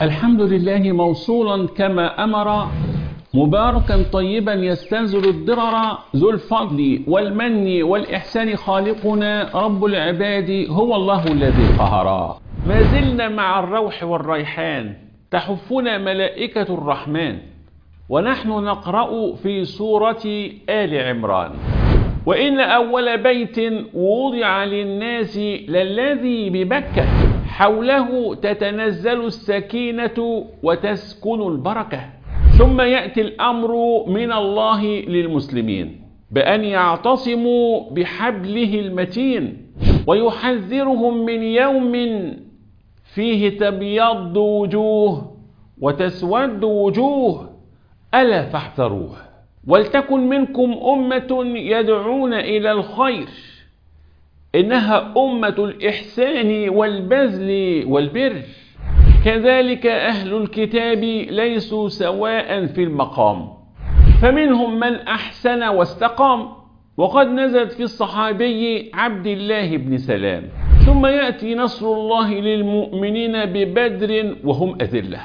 الحمد لله موصولا كما أمر، مباركا طيبا يستنزل الضرر، ذو الفضل والمن والإحسان خالقنا رب العباد هو الله الذي قهرا. ما زلنا مع الروح والريحان تحفنا ملائكة الرحمن، ونحن نقرأ في سورة آل عمران: وإن أول بيت وضع للناس للذي ببكة حوله تتنزل السكينة وتسكن البركة. ثم يأتي الأمر من الله للمسلمين بأن يعتصموا بحبله المتين، ويحذرهم من يوم فيه تبيض وجوه وتسود وجوه، ألا فاحذروه. ولتكن منكم أمة يدعون إلى الخير، إنها أمة الإحسان والبذل والبر. كذلك أهل الكتاب ليسوا سواء في المقام، فمنهم من أحسن واستقام، وقد نزلت في الصحابي عبد الله بن سلام. ثم يأتي نصر الله للمؤمنين ببدر وهم أذلة،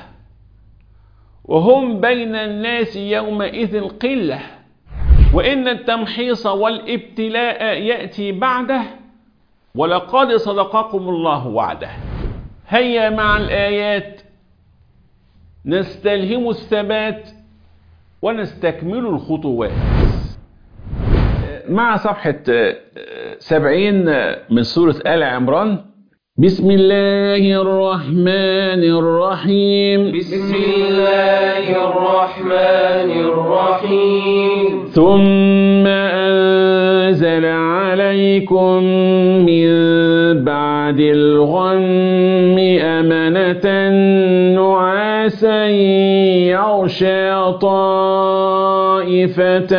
وهم بين الناس يومئذ قلة، وإن التمحيص والابتلاء يأتي بعده، ولقد صدقكم الله وعده. هيا مع الآيات نستلهم الثبات ونستكمل الخطوات. مع صفحة 70 من سورة آل عمران. بسم الله الرحمن الرحيم. بسم الله الرحمن الرحيم. ثم أنزل عليكم من بعد الغم أمنة نعاسا يغشى طائفة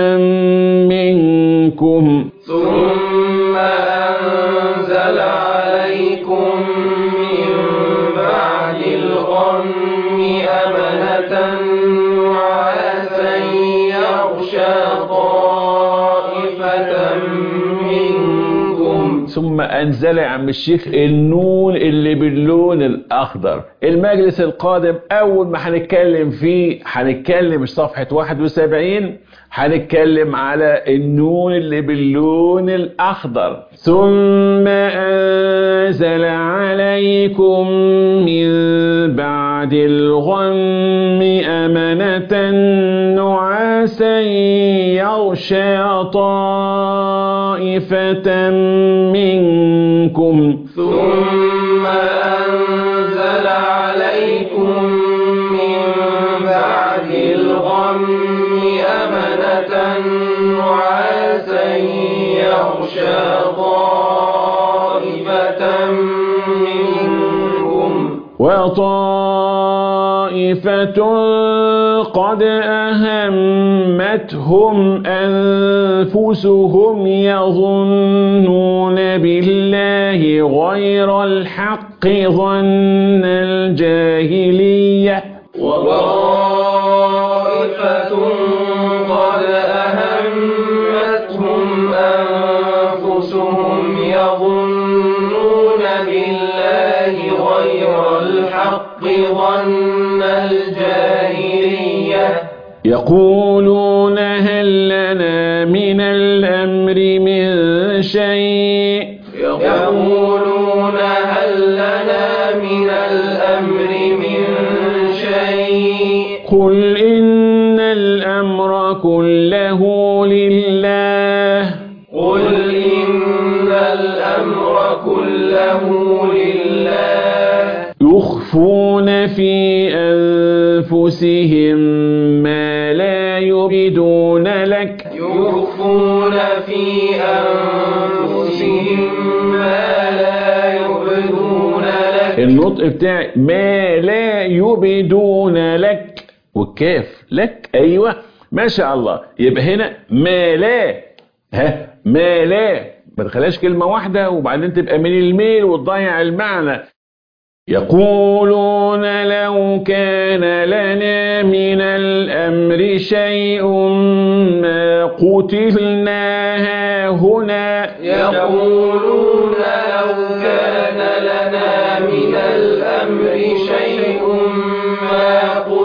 منكم. ثم أنزل عليكم من بعد الغم أمنة نعاسا يغشى طائفة منكم. ثم أنزل يا عم الشيخ النون اللي باللون الأخضر. المجلس القادم أول ما هنتكلم فيه هنتكلم صفحة 71، هنتكلم على النون اللي باللون الأخضر. ثم أنزل عليكم من بعد الغم أمنة نعاسا يغشى طائفة منكم. ثم أنزل عليكم من بعد الغم أمنة نعاسا يغشى طائفة منكم. وطائفة قد أهمتهم أنفسهم يظنون بالله غير الحق ظن الجاهلية. وطائفة قد أهمتهم أنفسهم يظنون بالله غير الحق ظن الجاهلية. يقولون هل لنا من الأمر من شيء. يقولون هل لنا من الأمر من شيء. قل إن الأمر كله لله. قل إن الأمر كله لله. يخفون في أنفسهم ما لا يبدون لك. يخفون في أنفسهم ما لا يبدون لك. النطق بتاعي ما لا يبدون لك، والكاف لك. أيوة ما شاء الله. يبقى هنا ما لا، ما لا، ما تخليهاش كلمة واحدة وبعدين تبقى من الميل وتضيع المعنى. يقولون لو كان لنا من الأمر شيء ما قتلنا هاهنا. يقولون لو كان لنا من الأمر شيء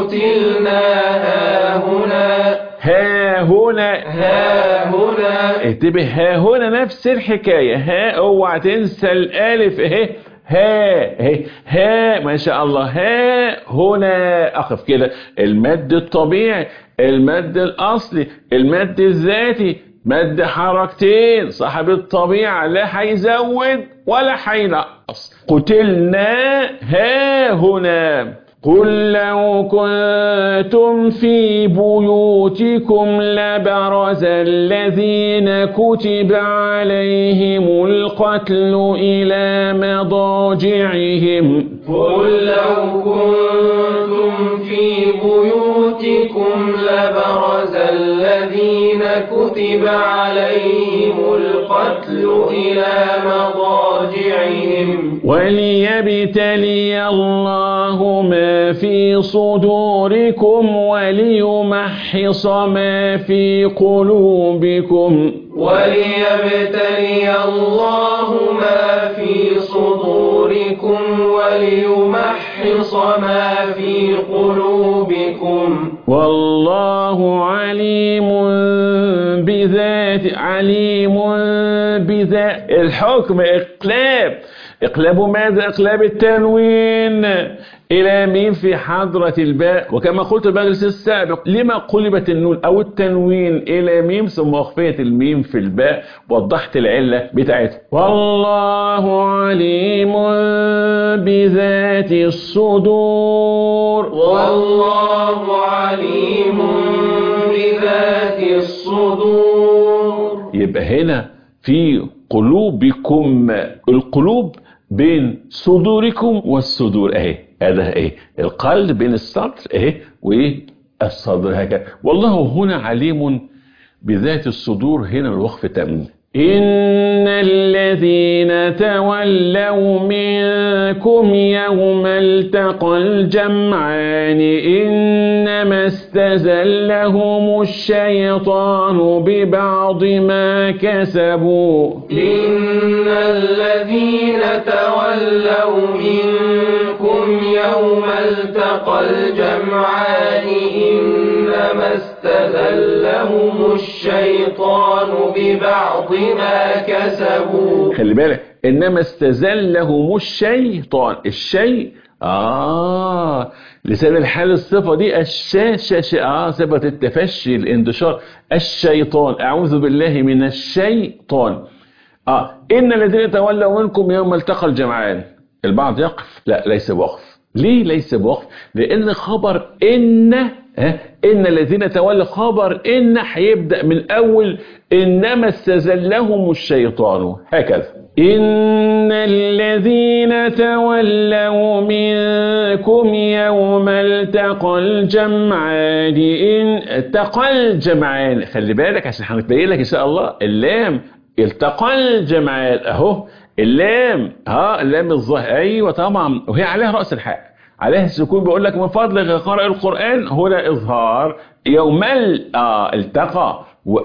قتلنا هاهنا ها هنا هاهنا. انتبه، ها هنا نفس الحكاية، ها اوعى تنسى الالف اهي، ها اهي، ها ما شاء الله، ها هنا اقف كده. المد الطبيعي، المد الاصلي، المد الذاتي، مد حركتين صاحب الطبيعة، لا هيزود ولا هينقص. قتلنا ها هنا. قل لو كنتم في بيوتكم لبرز الذين كتب عليهم القتل إلى مضاجعهم. قل لو كنتم في بيوتكم لبرز الذين كتب عليهم القتل إلى مضاجعهم وليبتلي الله ما في صدوركم وليمحص ما في قلوبكم. وليبتلي الله ما في صدوركم وليمحص ما في قلوبكم والله عليم بذات الحكم. اقلاب ماذا؟ اقلاب التنوين الى ميم في حضرة الباء، وكما قلت المجلس السابق لما قلبت النون او التنوين الى ميم ثم اخفيت الميم في الباء، وضحت العلة بتاعتها. والله عليم بذات الصدور. والله عليم بذات الصدور. يبقى هنا في قلوبكم، القلوب بين صدوركم والصدور اهي، هذا اهي القلب بين الصدر اهي والصدر هكذا. والله هنا عليم بذات الصدور، هنا الوقف تام. إن الذين تولوا منكم يوم التقى الجمعان إنما استزلهم الشيطان ببعض ما كسبوا. إن الذين تولوا منكم يوم التقى الجمعان إنما استزلهم الشيطان ببعض ما كسبوا. خلي بالك، إنما استزلهم الشيطان، الشيء لسان الحال الصفة دي صفة التفشي الانتشار. الشيطان، أعوذ بالله من الشيطان. إن الذين تولوا منكم يوم التقى الجمعان. البعض يقف، لا ليس بوقف. ليه ليس بوقف؟ لأن خبر إن الذين تولوا خبر إن هيبدأ من أول إنما استزلهم الشيطان هكذا. إن الذين تولوا منكم يوم التقى الجمعان التقى الجمعان، خلي بالك عشان هنبين لك إن شاء الله اللام التقى الجمعان اهو، اللام اللام الظاهر ايوه طبعا، وهي عليها رأس الحاء عليها السكون. بيقول لك من فضلك قارئ القرآن هنا إظهار يوم التقى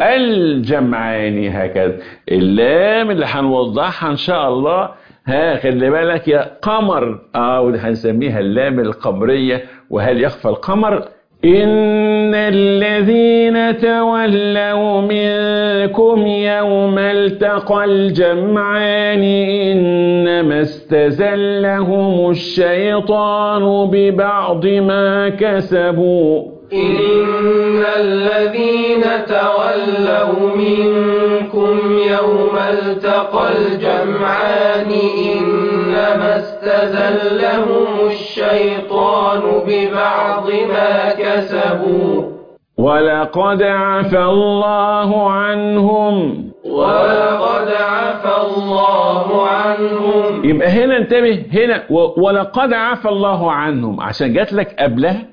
والجمعان هكذا. اللام اللي هنوضحها إن شاء الله خلي بالك يا قمر ودي هنسميها اللام القمرية. وهل يخفى القمر؟ إن الذين تولوا منكم يوم التقى الجمعان إنما استزلهم الشيطان ببعض ما كسبوا. إن الذين تولوا منكم يوم التقى الجمعان إنما استزلهم الشيطان ببعض ما كسبوا. ولقد عفى الله عنهم. ولقد عفى الله عنهم. يبقى هنا انتبه، هنا ولقد عفى الله عنهم عشان جات لك قبلها.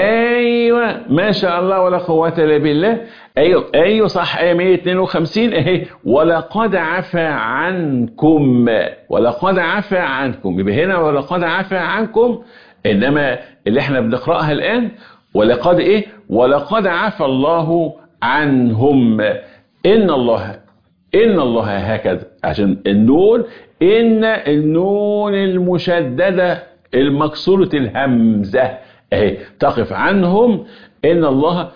ايوه ما شاء الله ولا قوه الا بالله. ايوه صح، ايه 152 اهي. ولقد عفى عنكم، ولقد عفى عنكم. يبقى هنا ولقد عفى عنكم، انما اللي احنا بنقراها الان ولقد ولقد عفى الله عنهم. ان الله هكذا عشان النون، ان النون المشدده المكسوره الهمزه اهي تقف عنهم إن الله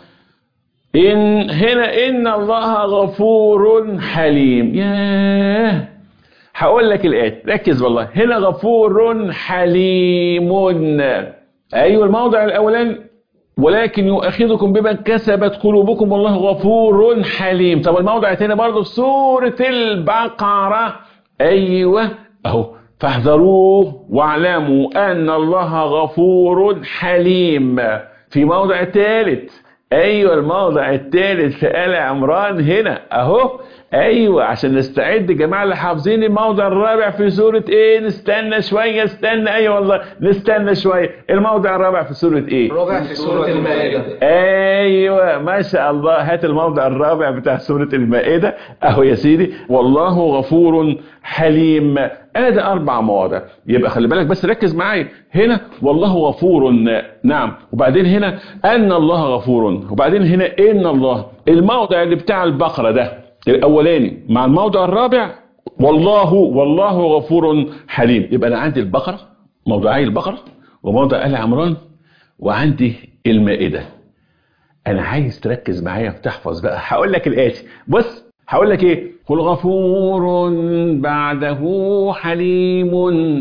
إن الله غفور حليم. ياه، هقول لك الآية، ركز والله. هنا غفور حليم. أيوة الموضع الأولاني ولكن يؤاخذكم بما كسبت قلوبكم والله غفور حليم. طب الموضع الثاني برضه في سورة البقرة، أيوة أهو، فاحذروه واعلموا أن الله غفور حليم. في موضع ثالث، ايوه الموضع الثالث في آل عمران هنا اهو. ايوه عشان نستعد يا جماعه اللي حافظين الموضع الرابع في سوره ايه. نستنى شويه، استنى، ايوه والله نستنى شويه. الموضع الرابع في سوره ايه؟ الرابع في سوره المائده. ايوه ما شاء الله، هات الموضع الرابع بتاع سوره المائده اهو يا سيدي. والله غفور حليم. ادي 4 مواضع. يبقى خلي بالك بس، ركز معايا. هنا والله غفور، نعم، وبعدين هنا ان الله غفور، وبعدين هنا ان الله. الموضع اللي بتاع البقره ده الاولاني مع الموضع الرابع والله غفور حليم. يبقى انا عندي البقره، موضعي البقره وموضع آل عمران، وعندي المائده. انا عايز تركز معايا وتحفظ بقى. هقول لك الاتي، بص هقول لك ايه. قل غفور بعده حليم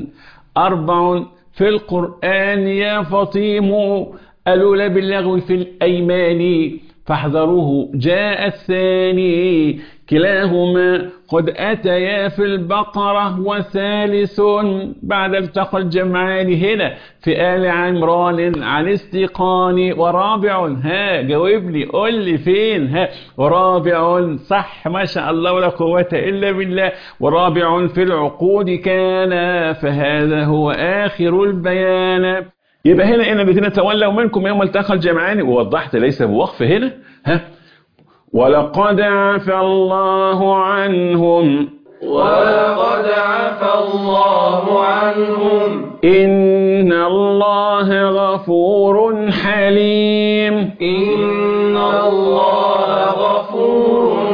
4 في القرآن يا فطيم، الأولى باللغو في الأيمان فاحذروه جاء الثاني، كلاهما قد أتيا في البقرة، وثالث بعد التقى الجمعان هنا في آل عمران عن استيقان، ورابع ها جاوبني قول لي فين. ها ورابع صح ما شاء الله ولا قوة إلا بالله. ورابع في العقود كان فهذا هو آخر البيان. يبقى هنا إن الذين تولوا منكم يوم التقى الجمعان، ووضحت ليس بوقف هنا. ها ولقد عفى الله عنهم، ولقد عفى الله عنهم، إن الله غفور حليم. إن الله غفور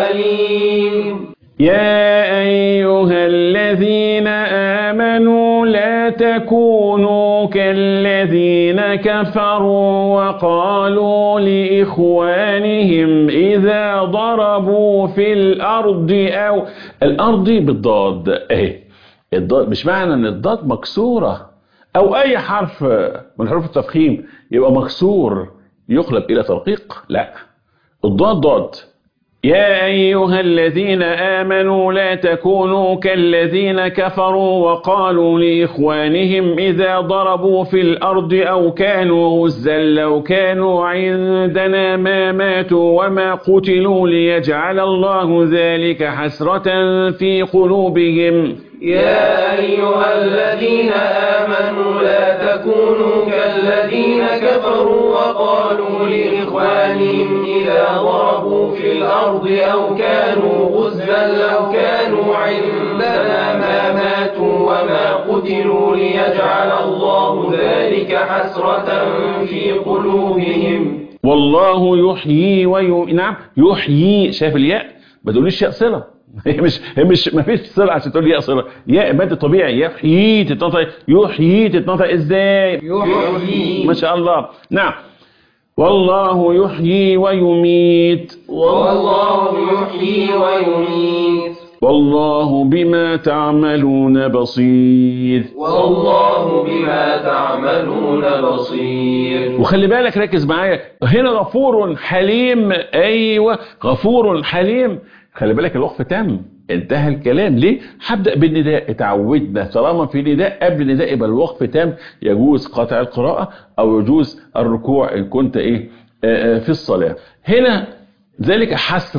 حليم. يا أيها الذين آمنوا لا تكونوا كالذين كفروا وقالوا لإخوانهم إذا ضربوا في الأرض، أو الأرض بالضاد اهي. الضاد مش معنى ان الضاد مكسورة او اي حرف من حروف التفخيم يبقى مكسور يقلب الى ترقيق، لا، الضاد ضاد. يا أيها الذين آمنوا لا تكونوا كالذين كفروا وقالوا لإخوانهم إذا ضربوا في الأرض أو كانوا غزا لو كانوا عندنا ما ماتوا وما قتلوا ليجعل الله ذلك حسرة في قلوبهم. يا أيها الذين آمنوا لا تكونوا كالذين كفروا وقالوا لإخوانهم إذا ضربوا في الأرض أو كانوا غزا لو كانوا عندنا ما ماتوا وما قتلوا ليجعل الله ذلك حسرة في قلوبهم. والله يحيي نعم يحيي، شايف الياء ما تقوليش ياء صلة، هي مش ما فيش صلة عشان تقول ياء صلة. ياء مادة طبيعي. يحيي تتنطق، يحيي تتنطق ازاي؟ يحيي. ما شاء الله. نعم والله يحيي ويميت، والله يحيي ويميت، والله بما تعملون بصير، والله بما تعملون بصير. وخلي بالك ركز معايا هنا غفور حليم. ايوه غفور حليم. خلي بالك الوقف تم، انتهى الكلام. ليه؟ هبدأ بالنداء، اتعودنا طالما في نداء قبل نداء يبقى الوقف تم. يجوز قطع القراءة او يجوز الركوع ان كنت في الصلاة. هنا ذلك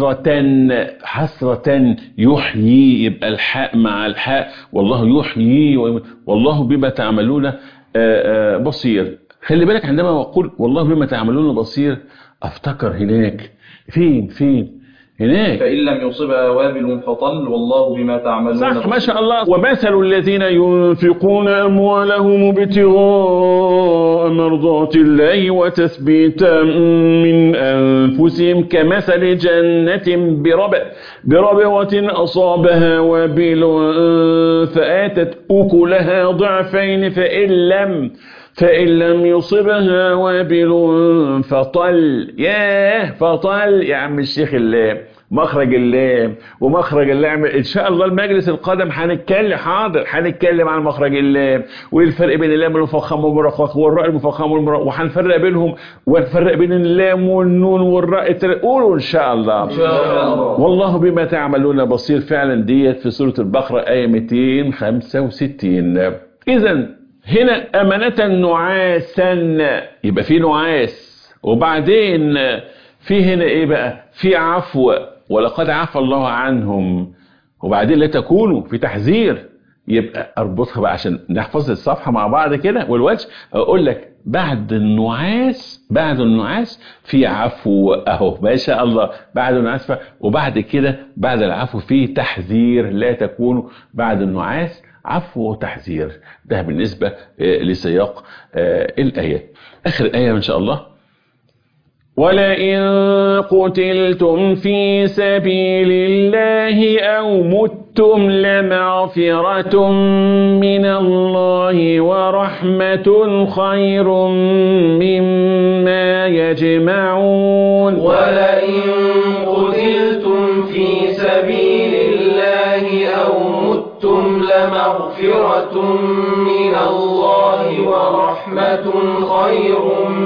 حسرة يحيي، يبقى الحاء مع الحاء، والله يحيي والله بما تعملون بصير. خلي بالك عندما اقول والله بما تعملون بصير افتكر هناك فين هناك فإن لم يصبها وابل فطل والله بما تعملون صح ما شاء الله. ومثل الذين ينفقون أموالهم ابتغاء مرضات الله وتثبيتا من أنفسهم كمثل جنة بربوة أصابها وابل فآتت أكلها ضعفين فإن لم يصبها وابل فطل. ياه فطل يا عم الشيخ، اللام مخرج اللام ومخرج اللام ان شاء الله المجلس القادم هنتكلم، حاضر هنتكلم عن مخرج اللام والفرق بين اللام المفخم والمرخخ والراء المفخم والمرخخ، وهنفرق بينهم ونفرق بين اللام والنون والراء. قولوا ان شاء الله. إن شاء الله. والله بما تعملون بصير. فعلا ديت في سورة البقرة آية 265. إذا هنا أمنة نعاسا، يبقى في نعاس، وبعدين في هنا إيه بقى؟ في عفو، ولقد عفى الله عنهم، وبعدين لا تكونوا في تحذير. يبقى اربطها بقى عشان نحفظ الصفحة مع بعض كده والوجه. اقول لك بعد النعاس في عفو اهو، ما شاء الله، بعد النعاس وبعد كده بعد العفو في تحذير. لا تكونوا بعد النعاس عفو وتحذير. ده بالنسبة لسياق الآيات. آخر آية إن شاء الله: ولئن قتلتم في سبيل الله أو متم لمغفرة من الله ورحمة خير مما يجمعون. ولئن قتلتم في سبيل الله أو متم لمغفرة من الله ورحمة خير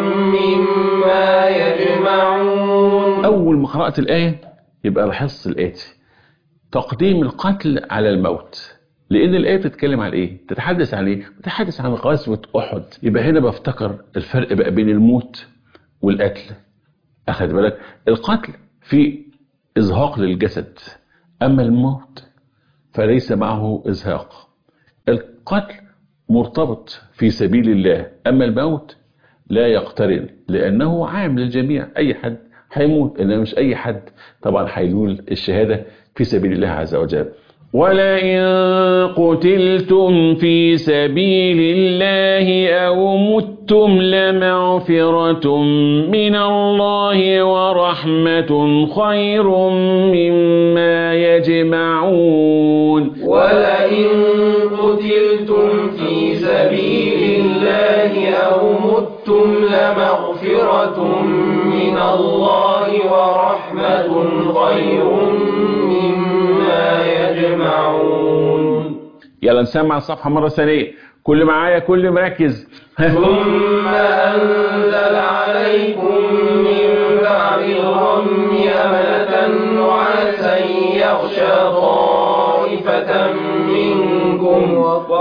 مما يجمعون. أول ما قرأت الآية يبقى لاحظت الآتي: تقديم القتل على الموت، لأن الآية بتتكلم عن إيه؟ تتحدث عن إيه؟ بتتحدث عن غزوة أحد. يبقى هنا بفتكر الفرق بقى بين الموت والقتل. أخذ بالك؟ القتل في إزهاق للجسد، أما الموت فليس معه إزهاق. القتل مرتبط في سبيل الله، أما الموت لا يقترن، لأنه عام للجميع. أي حد هيموت، إنما مش أي حد طبعا هينول الشهادة في سبيل الله عز وجل. ولئن قتلتم في سبيل الله أو متم لمغفرة من الله ورحمة خير مما يجمعون. ولئن قتلتم في سبيل الله أو متم لمغفرة من الله ورحمة خير مما يجمعون. يلا نسمع الصفحة مرة ثانية، كل معايا، كل مركز. ثم أنزل عليكم من بعد الغم أمنة نعاسا يغشى طائفة منكم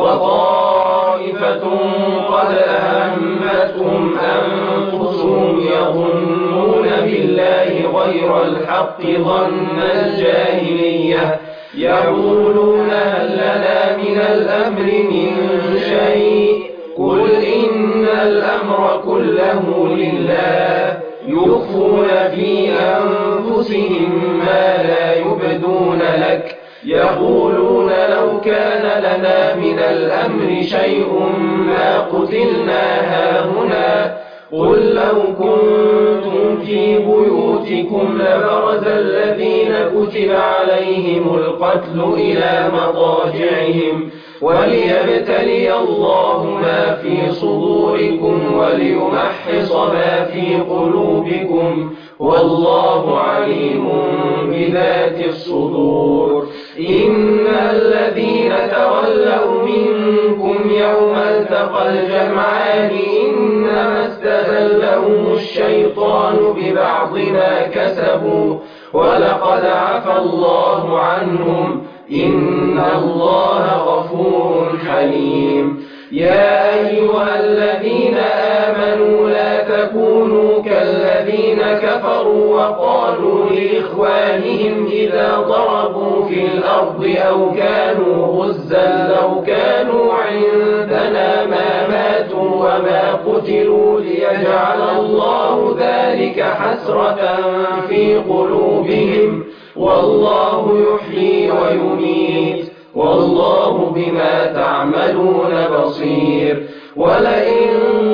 وطائفة قد أهمتهم أنفسهم يظنون بالله غير الحق ظن الجاهلية يقولون هل لنا من الأمر من شيء قل إن الأمر كله لله يخفون في أنفسهم ما لا يبدون لك يقولون لو كان لنا من الأمر شيء ما قتلنا هاهنا قل لو كنتم في بيوتكم لبرز الذين كتب عليهم القتل إلى مضاجعهم وليبتلي الله ما في صدوركم وليمحص ما في قلوبكم والله عليم بذات الصدور. إن الذين تولوا منكم يوم التقى الجمعان إنما استزلهم الشيطان ببعض ما كسبوا ولقد عفى الله عنهم إن الله غفور حليم. يا أيها الذين آمنوا لا تكونوا كالذين كفروا وقالوا لإخوانهم إذا ضربوا في الأرض أو كانوا غزا لو كانوا عندنا ما ماتوا وما قتلوا ليجعل الله ذلك حسرة في قلوبهم والله يحيي ويميت والله بما تعملون بصير. ولئن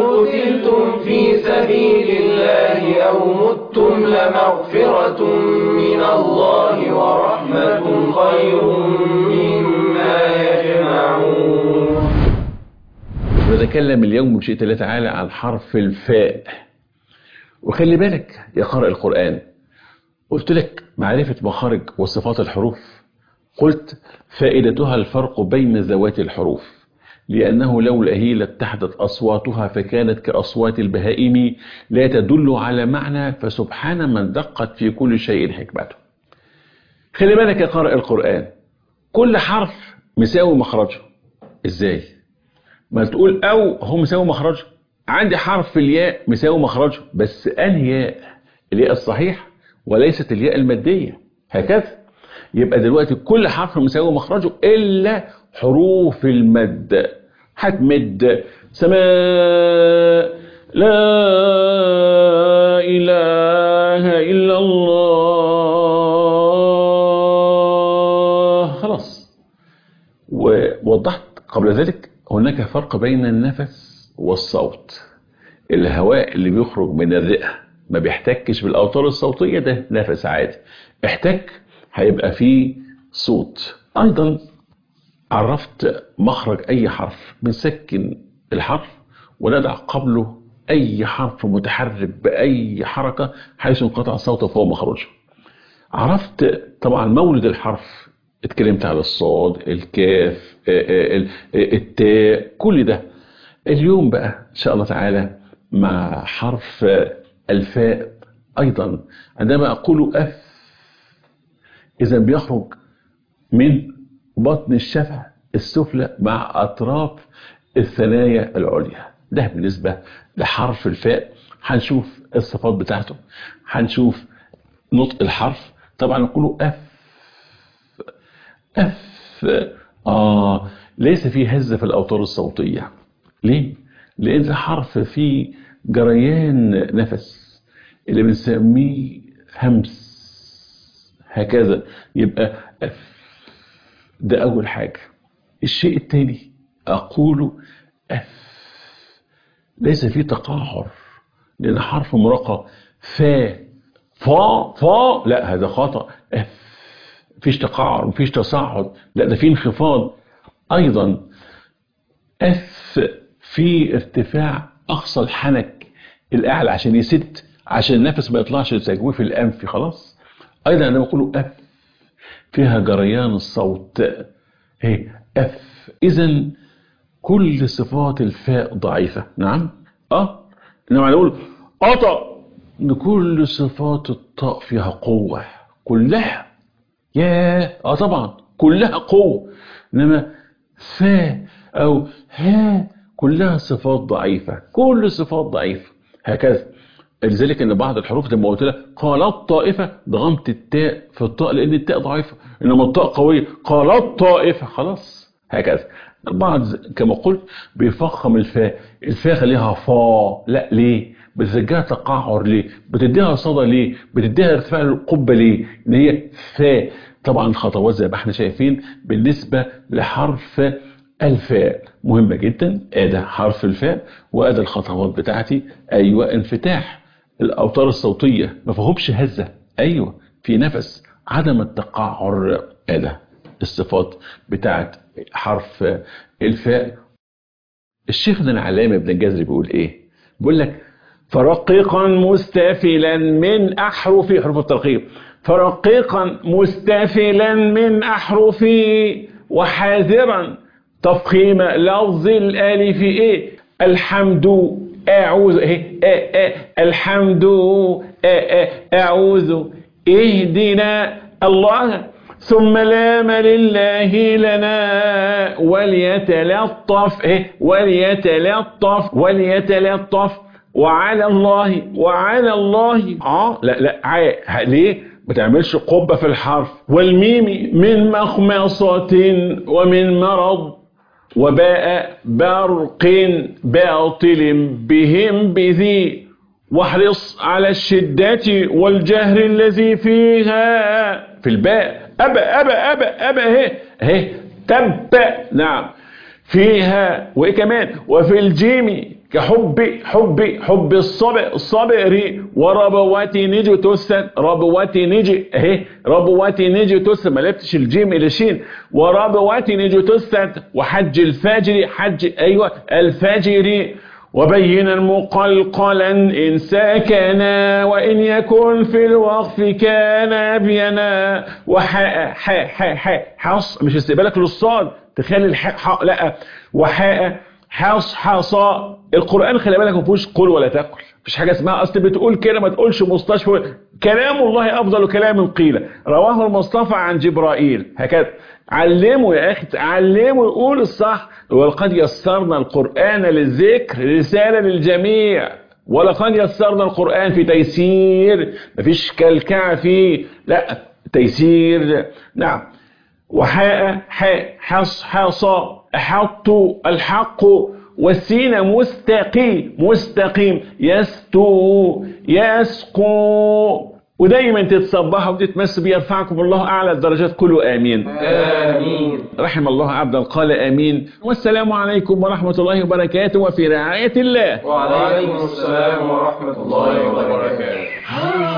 قتلتم في سبيل الله أو متم لمغفرة من الله ورحمة خير مما يجمعون. نتكلم اليوم بشيء الله تعالى عن حرف الفاء. وخلي بالك يا قارئ القرآن، قلت لك معرفة مخارج وصفات الحروف، قلت فائدتها الفرق بين ذوات الحروف، لأنه لولا هي لاتحدت أصواتها فكانت كأصوات البهائم لا تدل على معنى، فسبحان من دقت في كل شيء حكمته. خلي بالك يا قارئ القرآن، كل حرف مساوي مخرجه. ازاي؟ ما تقول او هو مساوي مخرجه. عندي حرف الياء مساوي مخرجه، بس انهي ياء؟ الياء الصحيح وليست الياء المادية. هكذا يبقى دلوقتي كل حرف مساوي مخرجه الا حروف المد. هتمد سماء لا اله الا الله، خلاص. ووضحت قبل ذلك هناك فرق بين النفس والصوت. الهواء اللي بيخرج من الرئة ما بيحتكش بالأوتار الصوتية، ده نفس عادي. احتك هيبقى فيه صوت. أيضا عرفت مخرج أي حرف، بنسكن الحرف وندع قبله أي حرف متحرك بأي حركة حيث انقطع الصوت فهو مخرجه. عرفت طبعا مولد الحرف، اتكلمت على الصاد، الكاف، التاء، كل ده. اليوم بقى إن شاء الله تعالى مع حرف الفاء. أيضا عندما أقول أف، إذا بيخرج من بطن الشفة السفلى مع أطراف الثنايا العليا. ده بالنسبة لحرف الفاء. هنشوف الصفات بتاعته، هنشوف نطق الحرف. طبعا نقول أف. أف ليس فيه هزة في الأوتار الصوتية. ليه؟ لأن الحرف فيه جريان نفس اللي بنسميه همس. هكذا يبقى أف. ده أول حاجة. الشيء الثاني أقول أف، ليس فيه تقعر، لأن حرف مرقق فا لا، هذا خطأ. أف مفيش تقعر، مفيش تصاعد، لا ده فيه انخفاض. أيضا أف في ارتفاع أقصى الحنك الأعلى عشان يسد، عشان النفس ما يطلعش لتجويف الأنف. خلاص. أيضا عندما أقول أف فيها جريان الصوت. هي أف. إذن كل صفات الفاء ضعيفة. نعم. إنما نقول أطأ، كل صفات الطاء فيها قوة كلها. طبعا كلها قوة. إنما فاء أو ها كلها صفات ضعيفة، كل صفات ضعيفة. هكذا. لذلك ان بعض الحروف لما قلت لك قالت طائفة ضغمت التاء في الطاء لان التاء ضعيفة، انما الطاء قوية. قالت طائفة، خلاص. هكذا. البعض كما قلت بيفخم الفاء. الفاء خليها فا، لا ليه؟ بتديها تقعر ليه؟ بتديها صدى ليه؟ بتديها ارتفاع القبة ليه؟ ان هي فاء. طبعا خطوات زي ما احنا شايفين بالنسبة لحرف الفاء مهمة جدا. ادي حرف الفاء وادي الخطوات بتاعتي. ايوه، انفتاح الاوتار الصوتية، ما فيهمش هزة. ايوه، في نفس، عدم التقعر. ادي الصفات بتاعت حرف الفاء. الشيخنا العلامة ابن الجزري بيقول ايه؟ بيقول لك فرقيقا مستفلا من احرف، حروف الترقيق، فرقيقا مستفلا من احرفي وحاذرا تفخيم لفظ الالف. ايه؟ الحمد اعوذ. الحمد اعوذ اهدنا الله، ثم لام لله لنا وليتلطف. وليتلطف وعلى الله. لا ليه ما تعملش قبة في الحرف؟ والميم من مخمصة ومن مرض، وباء برق باطل بهم بذي، واحرص على الشدة والجهر الذي فيها. في الباء أبا تب. نعم. فيها. وإيه كمان؟ وفي الجيم حب الصبر وربواتي نجي تسد ربواتي نجي اهي ربواتي نجي تسد ما لبتش الجيم الى شين وربواتي نجي تسد وحج الفجر حج ايوه الفجر وبينا مقلقلا إن ساكنا وإن يكن في الوقف كان بينا وحاء حص مش استقبالك للصاد تخلي الحاء لا وحاء حصى القرآن خلي بالك ما فيهوش قل ولا تقل مفيش حاجة اسمها أصل بتقول كده ما تقولش مستشفى كلام الله أفضل كلام قيل رواه المصطفى عن جبرائيل هكذا علموا يا أخي علموا يقول الصح ولقد يسرنا القرآن للذكر رسالة للجميع ولقد يسرنا القرآن في تيسير مفيش كلكعة فيه لا تيسير نعم وحاء حصى أحط الحق والسين مستقيم يسقو ودايما تتصبحوا وتتمسوا بيرفعكم الله أعلى الدرجات كله آمين آمين. رحم الله عبدا قال آمين والسلام عليكم ورحمة الله وبركاته وفي رعاية الله وعليكم السلام ورحمة الله وبركاته.